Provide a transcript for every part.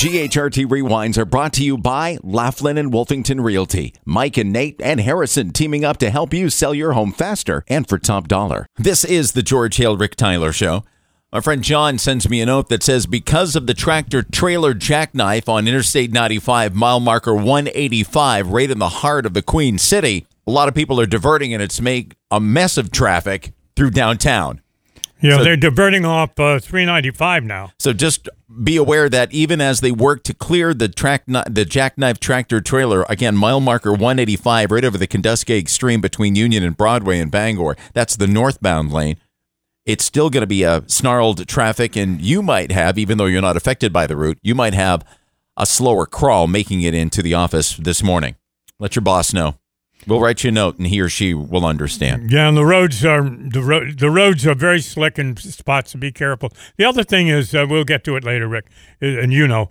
GHRT Rewinds are brought to you by Laughlin and Wolfington Realty. Mike and Nate and Harrison teaming up to help you sell your home faster and for top dollar. This is the George Hale Rick Tyler Show. My friend John sends me a note that says, because of the tractor-trailer jackknife on Interstate 95, mile marker 185, right in the heart of the Queen City, a lot of people are diverting, and it's made a mess of traffic through downtown. Yeah, so, they're diverting off 395 now. So just be aware that even as they work to clear the jackknife tractor trailer, again, mile marker 185, right over the Kenduskeag Stream between Union and Broadway in Bangor, that's the northbound lane. It's still going to be a snarled traffic, and you might have, even though you're not affected by the route, you might have a slower crawl making it into the office this morning. Let your boss know. We'll write you a note, and he or she will understand. Yeah, and the roads are very slick in spots, so be careful. The other thing is, we'll get to it later, Rick, and you know,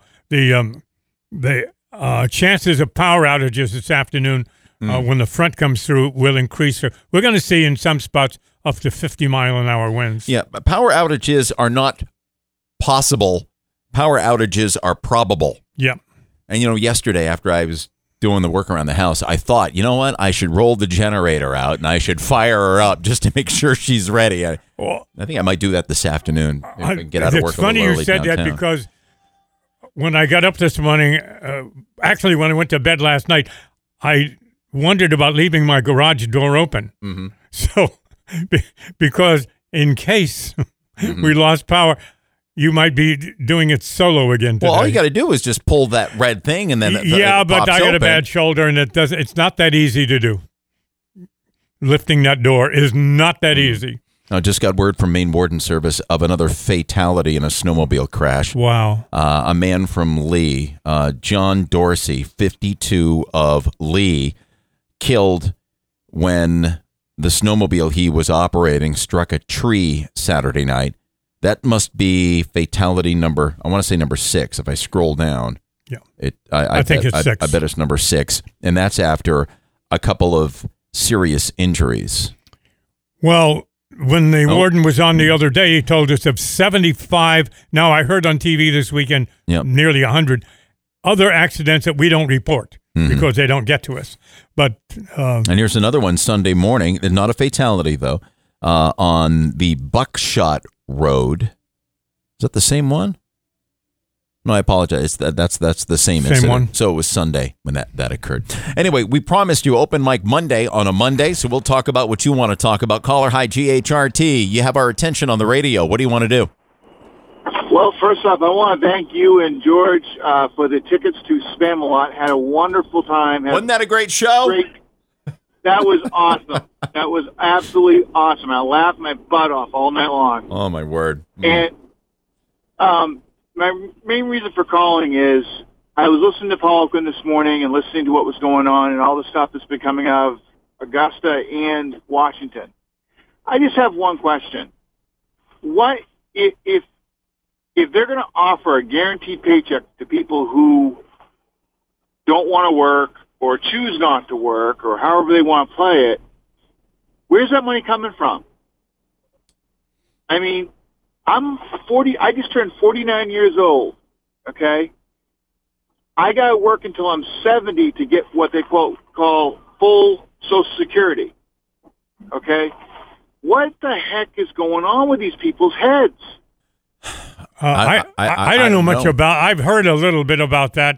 the chances of power outages this afternoon when the front comes through will increase. We're going to see in some spots up to 50-mile-an-hour winds. Yeah, but power outages are not possible. Power outages are probable. Yeah. And, you know, yesterday after I was doing the work around the house, I thought, you know what, I should roll the generator out and I should fire her up just to make sure she's ready. I think I might do that this afternoon. Get out of work it's funny you said downtown. That because when I got up this morning, actually when I went to bed last night, I wondered about leaving my garage door open. Mm-hmm. So, because in case we lost power, you might be doing it solo again today. Well, all you got to do is just pull that red thing, and then but I got a bad shoulder, and it's not that easy to do. Lifting that door is not that easy. I just got word from Maine Warden Service of another fatality in a snowmobile crash. Wow. A man from Lee, John Dorsey, 52 of Lee, killed when the snowmobile he was operating struck a tree Saturday night. That must be fatality number, I want to say number 6 if I scroll down. Yeah. I think it's 6. I bet it's number 6. And that's after a couple of serious injuries. Well, when the warden was on the other day, he told us of 75. Now, I heard on TV this weekend, nearly 100 other accidents that we don't report because they don't get to us. But and here's another one Sunday morning, not a fatality, though, on the Buckshot Road. Is that the same one? No, I apologize. That's the same incident. One. So it was Sunday when that occurred. Anyway, we promised you Open Mic Monday on a Monday, so we'll talk about what you want to talk about. Caller, hi, GHRT. You have our attention on the radio. What do you want to do? Well, first off, I want to thank you and George for the tickets to Spamalot. Had a wonderful time. Wasn't that a great show? That was awesome. That was absolutely awesome. I laughed my butt off all night long. Oh, my word. And my main reason for calling is I was listening to Paul Oakland this morning and listening to what was going on and all the stuff that's been coming out of Augusta and Washington. I just have one question. What if they're going to offer a guaranteed paycheck to people who don't want to work or choose not to work, or however they want to play it, where's that money coming from? I mean, I'm 40. I just turned 49 years old, okay? I got to work until I'm 70 to get what they call full Social Security, okay? What the heck is going on with these people's heads? I don't know much about. I've heard a little bit about that.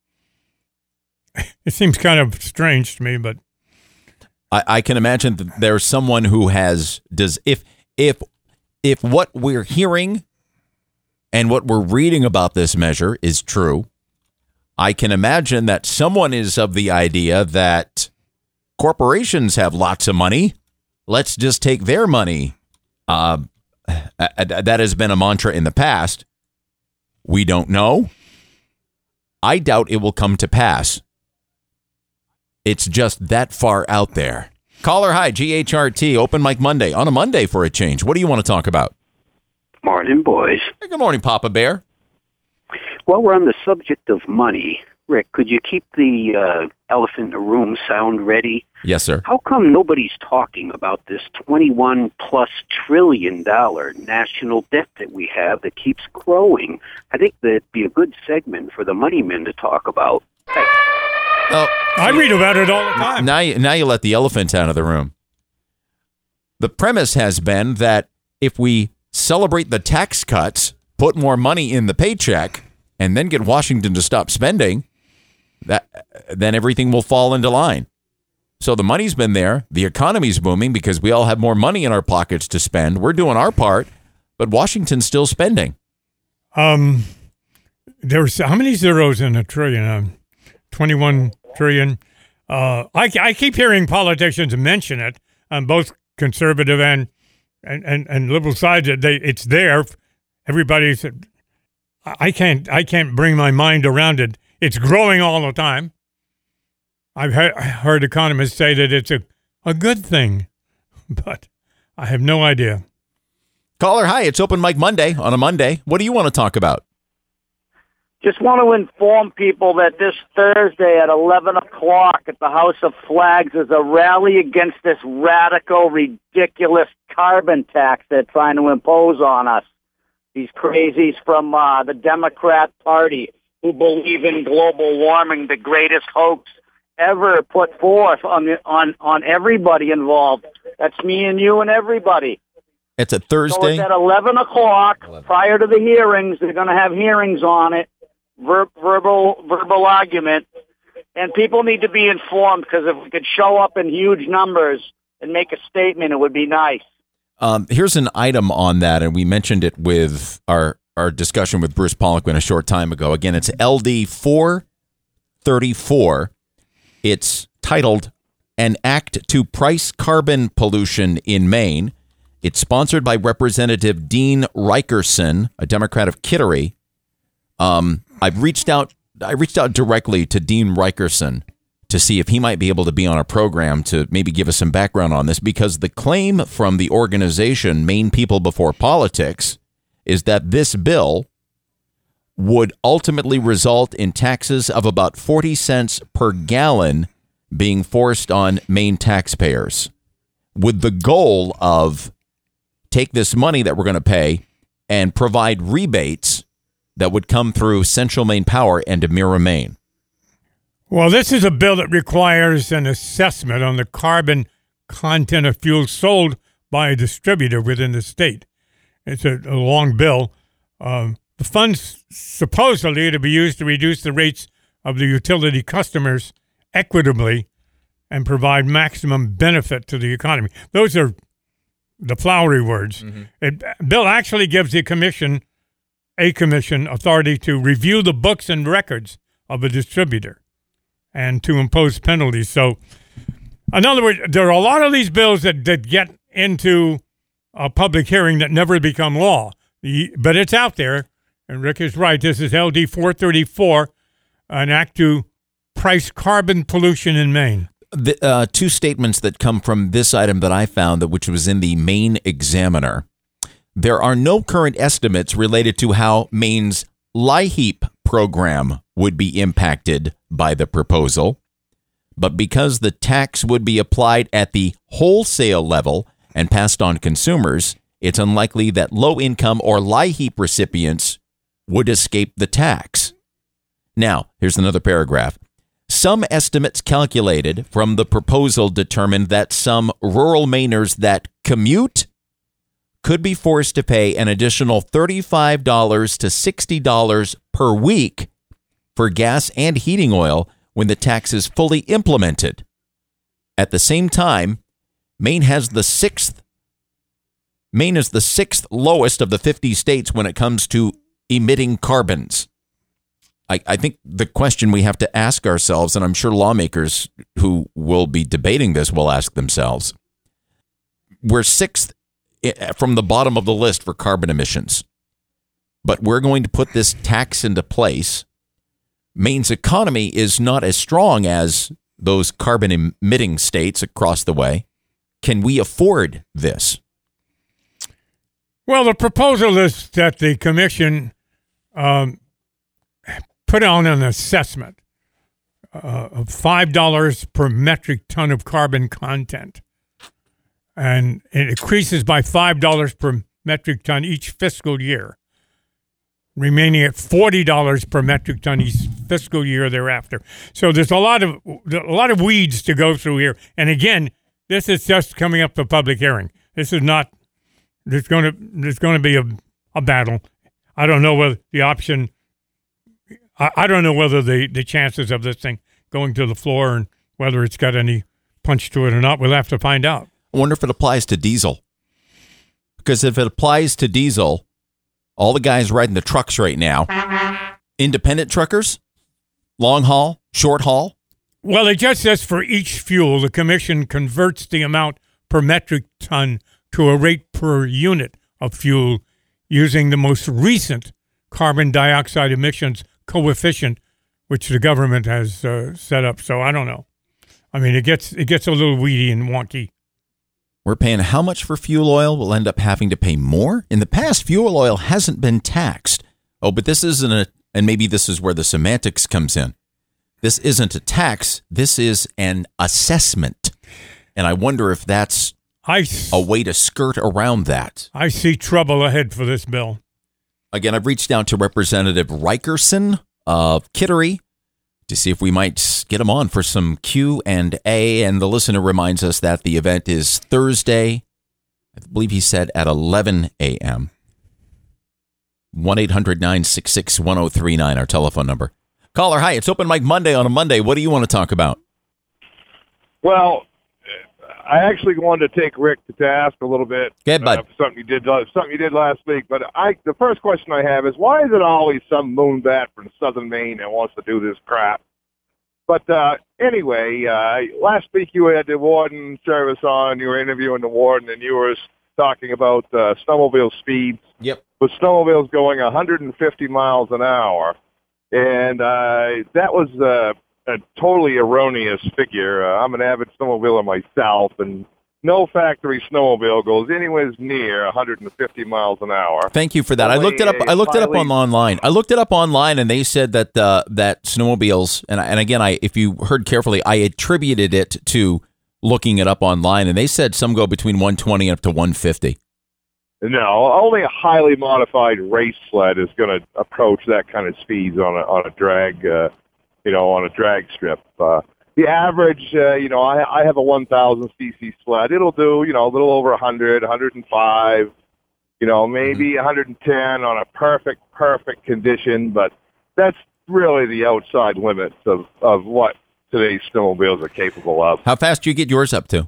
It seems kind of strange to me, but I can imagine that there's someone who if what we're hearing and what we're reading about this measure is true, I can imagine that someone is of the idea that corporations have lots of money. Let's just take their money. That has been a mantra in the past. We don't know. I doubt it will come to pass. It's just that far out there. Caller, hi, GHRT, Open Mic Monday. On a Monday for a change. What do you want to talk about? Morning, boys. Hey, good morning, Papa Bear. Well, we're on the subject of money. Rick, could you keep the elephant in the room sound ready? Yes, sir. How come nobody's talking about this $21+ trillion national debt that we have that keeps growing? I think that'd be a good segment for the money men to talk about. Thanks. Oh, I read about it all the time. now you let the elephant out of the room. The premise has been that if we celebrate the tax cuts, put more money in the paycheck, and then get Washington to stop spending, then everything will fall into line. So the money's been there. The economy's booming because we all have more money in our pockets to spend. We're doing our part, but Washington's still spending. There's how many zeros in a trillion? 21 trillion. I keep hearing politicians mention it on both conservative and liberal sides. It's there. Everybody's. I can't bring my mind around it. It's growing all the time. I've heard economists say that it's a good thing, but I have no idea. Caller, hi. It's Open Mic Monday on a Monday. What do you want to talk about? Just want to inform people that this Thursday at 11 o'clock at the House of Flags is a rally against this radical, ridiculous carbon tax they're trying to impose on us. These crazies from the Democrat Party who believe in global warming, the greatest hoax ever put forth on everybody involved. That's me and you and everybody. It's a Thursday. So it's at 11 o'clock prior to the hearings. They're going to have hearings on it, verbal argument. And people need to be informed because if we could show up in huge numbers and make a statement, it would be nice. Here's an item on that, and we mentioned it with our discussion with Bruce Poliquin a short time ago. Again, it's LD 434. It's titled An Act to Price Carbon Pollution in Maine. It's sponsored by Representative Dean Rikerson, a Democrat of Kittery. I reached out directly to Dean Rikerson to see if he might be able to be on our program to maybe give us some background on this, because the claim from the organization Maine People Before Politics is that this bill would ultimately result in taxes of about 40 cents per gallon being forced on Maine taxpayers, with the goal of take this money that we're going to pay and provide rebates that would come through Central Maine Power and Emera Maine. Well, this is a bill that requires an assessment on the carbon content of fuel sold by a distributor within the state. It's a long bill. The funds supposedly are to be used to reduce the rates of the utility customers equitably and provide maximum benefit to the economy. Those are the flowery words. Mm-hmm. Bill actually gives the commission authority to review the books and records of a distributor and to impose penalties. So, in other words, there are a lot of these bills that get into a public hearing that never become law. But it's out there, and Rick is right. This is LD 434, an act to price carbon pollution in Maine. The two statements that come from this item that I found, which was in the Maine Examiner. There are no current estimates related to how Maine's LIHEAP program would be impacted by the proposal, but because the tax would be applied at the wholesale level and passed on consumers, it's unlikely that low-income or LIHEAP recipients would escape the tax. Now, here's another paragraph. Some estimates calculated from the proposal determined that some rural Mainers that commute could be forced to pay an additional $35 to $60 per week for gas and heating oil when the tax is fully implemented. At the same time, Maine is the sixth lowest of the 50 states when it comes to emitting carbons. I think the question we have to ask ourselves, and I'm sure lawmakers who will be debating this will ask themselves, we're sixth from the bottom of the list for carbon emissions, but we're going to put this tax into place. Maine's economy is not as strong as those carbon emitting states across the way. Can we afford this? Well, the proposal is that the commission put on an assessment. of $5 per metric ton of carbon content. And it increases by $5 per metric ton each fiscal year, remaining at $40 per metric ton each fiscal year thereafter. So there's a lot of weeds to go through here. And again, this is just coming up for public hearing. This is not. There's going to be a battle. I don't know whether the option. I don't know whether the chances of this thing going to the floor and whether it's got any punch to it or not. We'll have to find out. I wonder if it applies to diesel. Because if it applies to diesel, all the guys riding the trucks right now, independent truckers, long haul, short haul. Well, it just says for each fuel, the commission converts the amount per metric ton to a rate per unit of fuel using the most recent carbon dioxide emissions coefficient, which the government has set up. So I don't know. I mean, it gets a little weedy and wonky. We're paying how much for fuel oil? We'll end up having to pay more. In the past, fuel oil hasn't been taxed. Oh, but this isn't and maybe this is where the semantics comes in. This isn't a tax. This is an assessment. And I wonder if that's a way to skirt around that. I see trouble ahead for this bill. Again, I've reached out to Representative Rikerson of Kittery to see if we might get him on for some Q&A. And the listener reminds us that the event is Thursday, I believe he said at 11 a.m. 1-800-966-1039, our telephone number. Caller, hi, it's Open Mic Monday on a Monday. What do you want to talk about? Well, I actually wanted to take Rick to task a little bit for something you did last week. But the first question I have is, why is it always some moonbat from southern Maine that wants to do this crap? But anyway, last week you had the warden service on. You were interviewing the warden, and you were talking about snowmobile speeds. Yep. With snowmobiles going 150 miles an hour. And that was a totally erroneous figure. I'm an avid snowmobiler myself, and no factory snowmobile goes anywhere near 150 miles an hour. Thank you for that. I looked it up online. I looked it up online, and they said that that snowmobiles, and again, if you heard carefully, I attributed it to looking it up online, and they said some go between 120 and up to 150. No, only a highly modified race sled is going to approach that kind of speeds on a drag, on a drag strip. The average, I have a 1,000 cc sled. It'll do, a little over 100, 105, maybe 110 on a perfect condition. But that's really the outside limits of what today's snowmobiles are capable of. How fast do you get yours up to?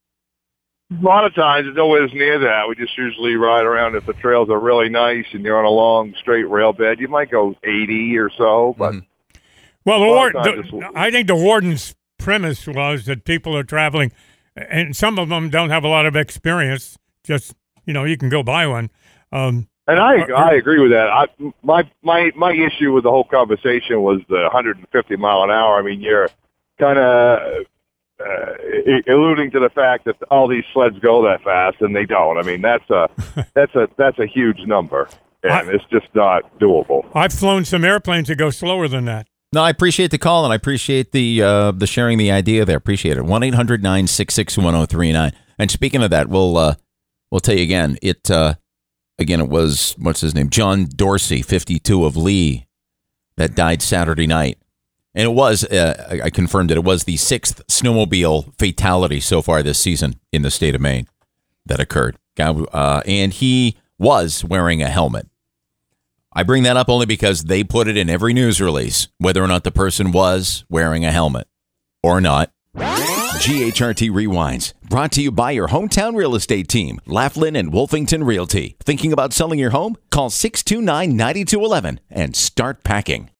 A lot of times, it's nowhere near that. We just usually ride around if the trails are really nice and you're on a long, straight rail bed. You might go 80 or so. But Well, I think the warden's premise was that people are traveling, and some of them don't have a lot of experience. Just, you can go buy one. And I agree with that. My issue with the whole conversation was the 150 mile an hour. I mean, you're kind of alluding to the fact that all these sleds go that fast, and they don't. I mean, that's a huge number, and it's just not doable. I've flown some airplanes that go slower than that. No, I appreciate the call, and I appreciate the sharing the idea there. Appreciate it. 1-800-966-1039. And speaking of that, we'll tell you again. It was, what's his name? John Dorsey, 52 of Lee, that died Saturday night. And it was, I confirmed it was the 6th snowmobile fatality so far this season in the state of Maine that occurred. And he was wearing a helmet. I bring that up only because they put it in every news release, whether or not the person was wearing a helmet or not. GHRT Rewinds, brought to you by your hometown real estate team, Laughlin and Wolfington Realty. Thinking about selling your home? Call 629-9211 and start packing.